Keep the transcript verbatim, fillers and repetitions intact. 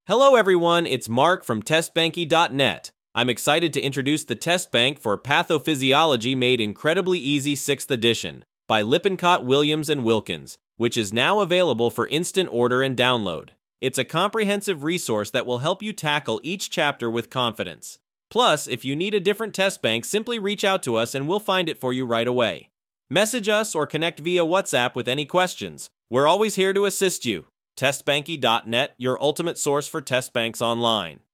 Hello everyone, it's Mark from test banky dot net. I'm excited to introduce the test bank for pathophysiology made incredibly easy sixth edition by Lippincott Williams and Wilkins, which is now available for instant order and download. It's a comprehensive resource that will help you tackle each chapter with confidence. Plus, if you need a different test bank, simply reach out to us and we'll find it for you right away. Message us or connect via WhatsApp with any questions. We're always here to assist you. test banky dot net, your ultimate source for test banks online.